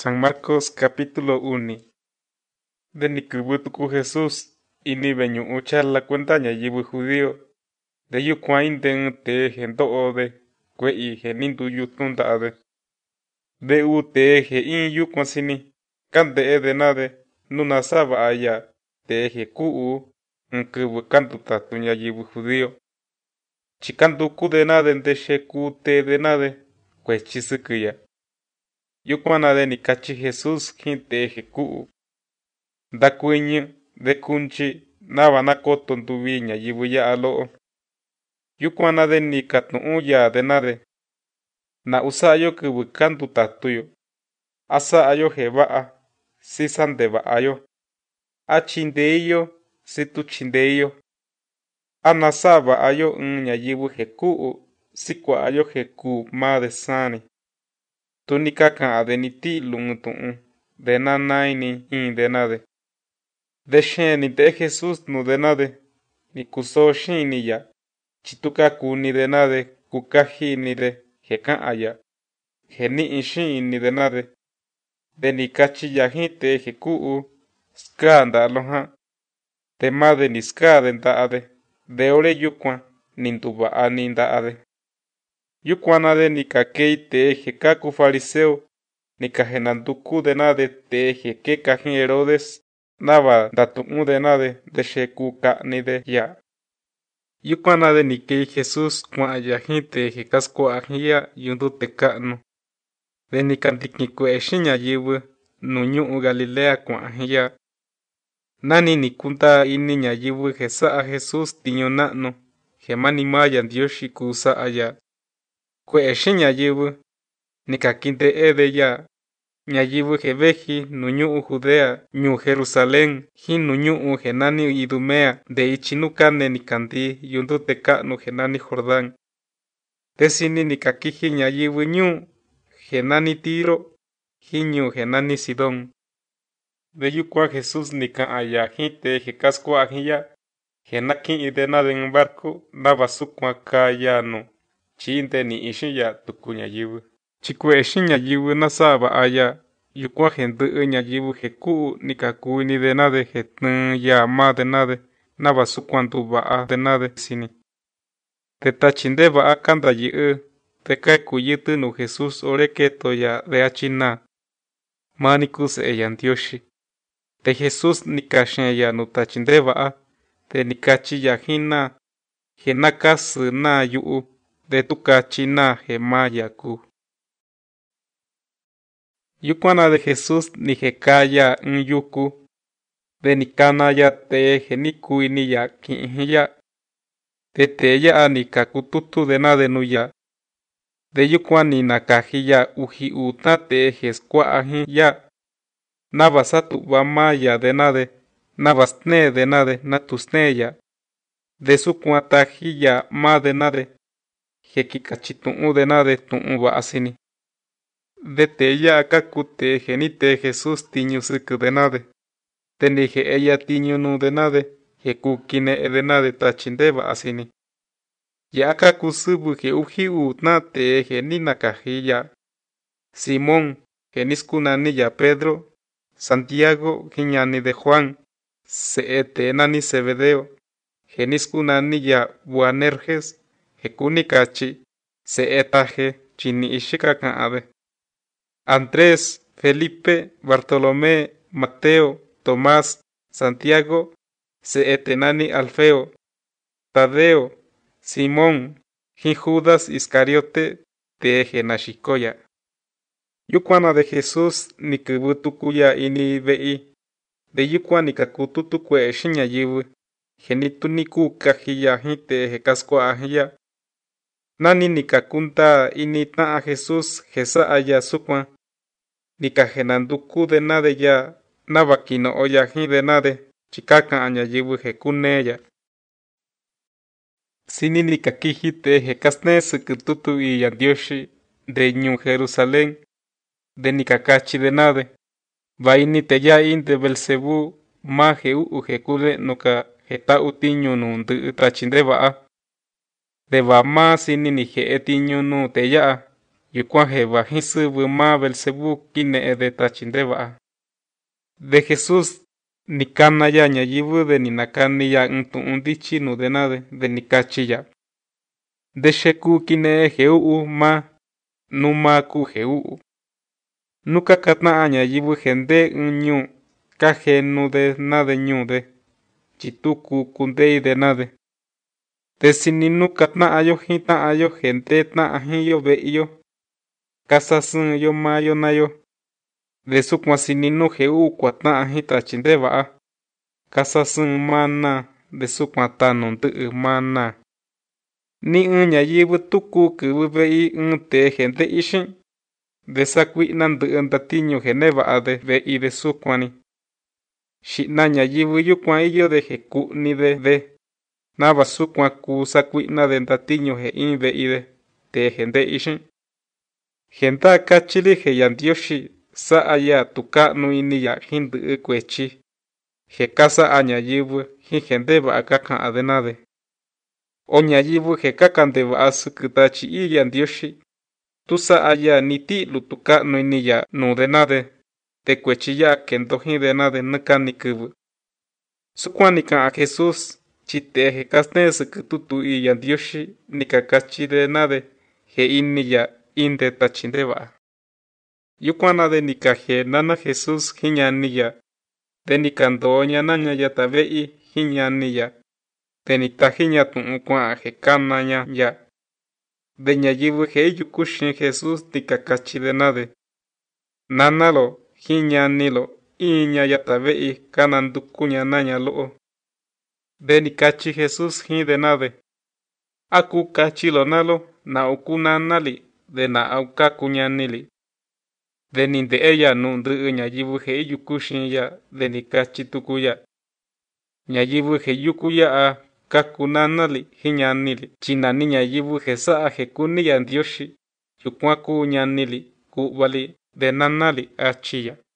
San Marcos capítulo 1. De Nicubutuku Jesús y ni veñu la cuenta ñayibu judío. De yu cuain te gento de kwe y genindu yu tunda de. De u te ge in yu consini. Kande de nade nuna saba aya te ge kuu nkubu kantu tatu ñayibu judío. Chikandu ku de nade nde ku te de nade kwe chisukuya. Yukwana de nikachi Jesús gente ejekuu. Da kuiñu de kunchi nava nakoto nduviña yibuya alo. Yukwana de nikatnu ya de nade. Na usayo kubukandu tatuyo. Asa ayo jebaa. Si sandeba ayo. A chindeyo si tu chindeyo. Anasaba ayo nya yibu jekuu. Si kwa ayo jeku ma de sani. Tunika kan de niti lungutuun de nanaini in de nade. De sheni de Jesús nu de nade. Ni kuso shini ya. Chituka kuni de nade kukahi ni de hekan aya. Heni in ni de nade. De nikachi ya hinte hekuu skanda aloha. De made ni skade ndaade. De ore yukwan ninduba ani ndaade. Yukwana de nikakei te hekaku fariseo, nikahenanduku de nade te hekekahin Herodes, nava datu de nade de shekuka ni de ya. Yukwana de nikei Jesús kwa ayahin te hekaskwa ahia yundu te kanu. De nikandikikwe shinya yibu, nuñu Galilea kwa ahia. Nani nikunta ini ñayibu hesa a Jesús tiño nanu, hemani maya Dioshi kusa aya. Kwe ñayibu nikakinte de ya ñayibu jebeji nuñu Judea ñu Jerusalén hin nuñu genani Idumea de ichinukane nikandi yundu teka no genani Jordán tesini nikakiji ñayibu ñu genani Tiro hiñu genani Sidón de yukwa Jesús nika aya hinte jekaskwa ahiya genaki idena de un barco nabasukwa kayano chinte ni ishiya tukunya yibu. Chikwe shinya yibu nasaba aya. Yukwa gente nya yibu heku nikaku ni de nade hetn ya ma de nade. Nabasu kwantu ba de nade sini. Teta chinde ba kanda yi teka kuyitu no Jesús ore keto ya de achina. Manikus eyantioshi. De Jesús nikashen ya no tachinde ba te nikachi ya hina. Henakas na yu. De tuka china hemayaku. Yukwana de Jesús ni hekaya yuku. De nikana ya te geniku ni ya kinhiya. De te ya nikakututu de nade nuya. De yukwani nakahiya uhi utate jeskwa ahi ya. Nabasatu bamaya de nade. Nabasne de nade natusne ya. De sukwatahiya ma de nade. Hekikachitun de nade tun ba asini. De te ya kakute genite Jesús tiñu siku de nade. Tenige ella tiñu nu de nade. Hekukine de nade tachindeba asini. Ya kakusubu he uji utnate genina kajiya. Simón geniskunani ya Pedro. Santiago giñani de Juan. Seetenani Zebedeo. Geniskunani ya Boanerges. Hekunikachi, seetaje, chini ishikakan ade. Andrés, Felipe, Bartolomé, Mateo, Tomás, Santiago, seetenani Alfeo, Tadeo, Simón, Judas Iscariote, teje nashikoya. Yukwana de Jesús nikubutukuya ini vei. De yukwa nikakututukwe shinya yibu. Genitu niku kajiya hite hekaskwa ahiya. Nani nikakunta inita a Jesús jesa aya sukwa. Nikajenanduku de nade ya. Nabakino oyahi de nade. Chikaka anya yibu jekune ya. Sini nikakijite jekasne sukututu y yandioshi. De ñu Jerusalén. De nikakachi de nade. Vaini te ya in de Belzebú. Ma jeu jekule noka jeta utiño nundu tachindeba. De bama sini ni je etiño no te ya. Yukuan jeva jisɨvɨ maa Belzebú kine'ede tatyi ndeva'a. De Jesús nikana-ya ñayɨvɨ ni nakani-ya ɨɨn tu'un ndityi nudenade nikatyi-ya: Ndexe kuu kine'e jeu'u maa, numaa kuu jeu'u. Nu kakata'a ñayɨvɨ jendee ɨɨn ñuu, kajenudenade ñuude, tyi tuku kundeide-nade. Desini nu kata'an‑yo jin ta'an‑yo jendee ta'an jin‑yo ve'i‑yo, kasasɨɨn‑yo maa‑yo naa‑yo. Desukuan sini nu jeu'u kuata'an jin tatyi ndeva'a, kasasɨɨn maa naa, desukuan tanu ndɨ'ɨ maa naa. Ni ɨɨn ñayɨvɨ tu kuu kɨvɨ ve'i ɨɨn tee jende'i xiin, desakui'na ndɨ'ɨ ndatiñu jeneva'ade ve'i desukuan‑ñi. Xi'na ñayɨvɨ yukuan iyo‑de jeku'ni‑de na vasukuan kuu sakui'na‑de ndatiñu je iin ve'i‑de tee jende'i xiin. Jendaa katyi‑li je Yandioxi sa'a‑ya tuka'nu ini‑ya jin ndɨ'ɨ kuetyi je kasa'a ñayɨvɨ jin je ndeva'a kaka'an‑de-nade. O ñayɨvɨ je kaka ndeva'a sɨkɨ Tatyi Ii Yandioxi, tu sa'a‑ya ni ti'lu tuka'nu ini‑ya nuude-nade, te kuetyi ya'a kendo jin‑de-nade nɨ kɨvɨ. Sukuan ni ka'an Jesús, tyi tee je kasteen sɨkɨ tutu ii Yandioxi ni kakatyi‑de-nade je ini‑ya inde tatyi ndeva'a. Yukuan‑nade ni kajee nana Jesús jin ñani‑ya, te ni kandoo‑ña naña yata ve'i jin ñani‑ya, te ni taji‑ña tu'un kua'an je kana‑ña ya. De ñayɨvɨ je iyuku xiin Jesús ni kakatyi‑de-nade: Nana‑lo jin ñani‑lo iin‑ña yata ve'i kananduku‑ña naña lo'o. De ni katyi Jesús jin‑de-nade: ¿A kuu katyi‑lo nalo na'u kuu nana‑li de na'u kaku ñani‑li? De ni nde'e‑ya nuu ndɨ'ɨ ñayɨvɨ je iyuku xiin‑ya, de ni katyi tuku‑ya: Ñayɨvɨ je yuku ya'a kaku nana‑li jin ñani‑li, tyi nani ñayɨvɨ je sa'a je kuní Yandioxi, yukuan kuu ñani‑li, ku'va‑li de nana‑li, achí‑ya.